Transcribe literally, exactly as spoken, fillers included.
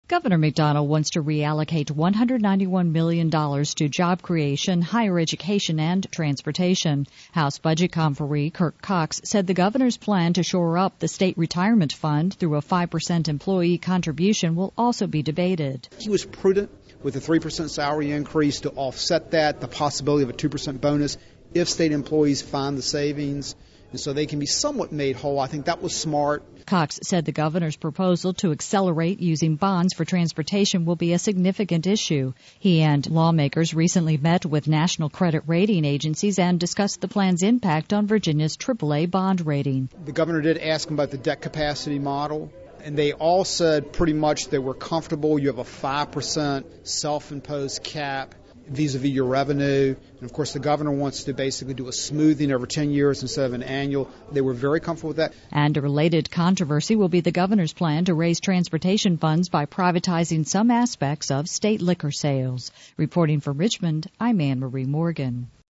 Governor McDonnell wants to reallocate one hundred ninety-one million dollars to job creation, higher education, and transportation. House Budget Conferee Kirk Cox said the governor's plan to shore up the state retirement fund through a five percent employee contribution will also be debated. He was prudent with a three percent salary increase to offset that, the possibility of a two percent bonus if state employees find the savings, and so they can be somewhat made whole. I think that was smart. Cox said the governor's proposal to accelerate using bonds for transportation will be a significant issue. He and lawmakers recently met with national credit rating agencies and discussed the plan's impact on Virginia's triple A bond rating. The governor did ask them about the debt capacity model, and they all said pretty much they were comfortable. You have a five percent self-imposed cap vis-a-vis your revenue. And, of course, the governor wants to basically do a smoothing over ten years instead of an annual. They were very comfortable with that. And a related controversy will be the governor's plan to raise transportation funds by privatizing some aspects of state liquor sales. Reporting from Richmond, I'm Anne Marie Morgan.